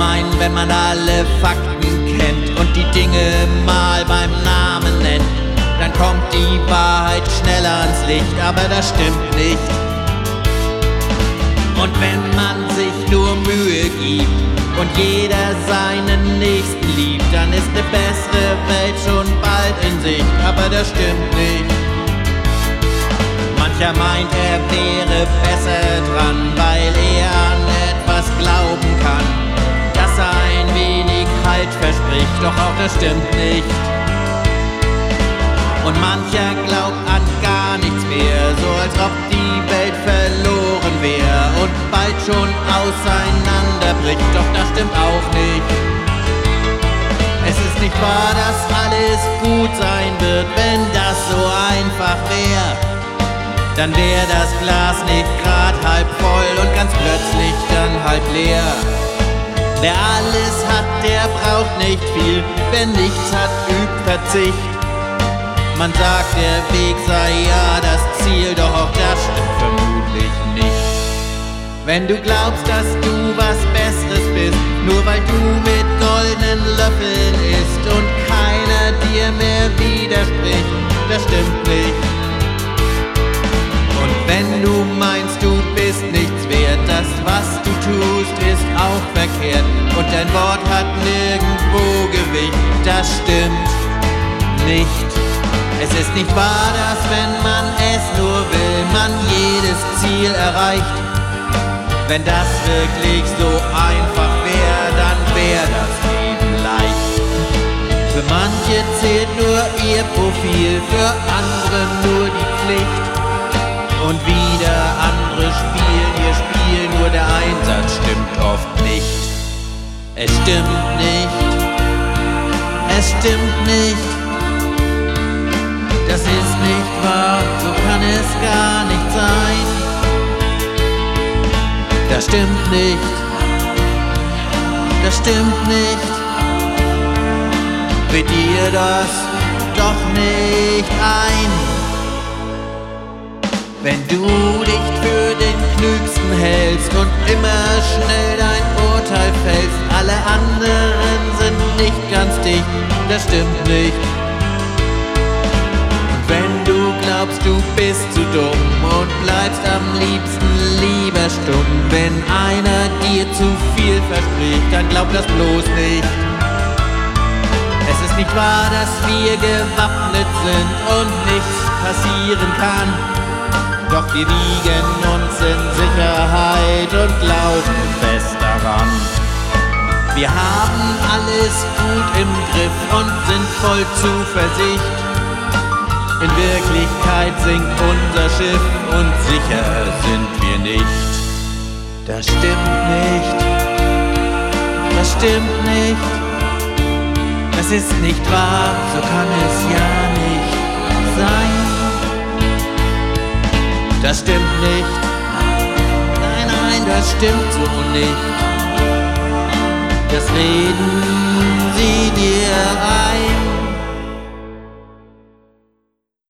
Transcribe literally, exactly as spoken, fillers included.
meinen, wenn man alle Fakten kennt und die Dinge mal beim Namen nennt, dann kommt die Wahrheit schneller ans Licht, aber das stimmt nicht. Und wenn man sich nur Mühe gibt und jeder seinen Nächsten liebt, dann ist eine bessere Welt schon bald in Sicht, aber das stimmt nicht. Mancher meint, er wäre besser dran, weil er an etwas glauben kann, das ein wenig Halt verspricht, doch auch das stimmt nicht. Und mancher glaubt an gar nichts mehr, so als ob die Welt verloren wäre und bald schon auseinanderbricht, doch das stimmt auch nicht. Es ist nicht wahr, dass alles gut sein wird, wenn das so einfach wäre. Dann wäre das Glas nicht grad halb voll und ganz plötzlich dann halb leer. Wer alles hat, der braucht nicht viel, wer nichts hat, übt Verzicht. Man sagt, der Weg sei ja das Ziel, doch auch das stimmt vermutlich nicht. Wenn du glaubst, dass du was Besseres bist, nur weil du mit goldenen Löffeln isst und keiner dir mehr widerspricht, das stimmt nicht. Und wenn du meinst, du bist nichts wert, das, was du tust, ist auch verkehrt und dein Wort hat nirgendwo Gewicht, das stimmt nicht. Es ist nicht wahr, dass wenn man es nur will, man jedes Ziel erreicht. Wenn das wirklich so einfach wäre, dann wäre das Leben leicht. Für manche zählt nur ihr Profil, für andere nur die Pflicht. Und wieder andere spielen ihr Spiel, nur der Einsatz stimmt oft nicht. Es stimmt nicht, es stimmt nicht. Das ist nicht wahr, so kann es gar nicht sein. Das stimmt nicht, das stimmt nicht. Bild dir das doch nicht ein. Wenn du dich für den Klügsten hältst und immer schnell dein Urteil fällst, alle anderen sind nicht ganz dicht, das stimmt nicht. Wenn du glaubst, du bist zu dumm und bleibst am liebsten lieber stumm, wenn einer dir zu viel verspricht, dann glaub das bloß nicht. Es ist nicht wahr, dass wir gewappnet sind und nichts passieren kann, doch wir wiegen uns in Sicherheit und glauben fest daran. Wir haben alles gut im Griff und sind voll Zuversicht. In Wirklichkeit sinkt unser Schiff und sicher sind wir nicht. Das stimmt nicht, das stimmt nicht. Das ist nicht wahr, so kann es ja nicht sein. Das stimmt nicht, nein, nein, das stimmt so nicht. Das reden sie dir ein.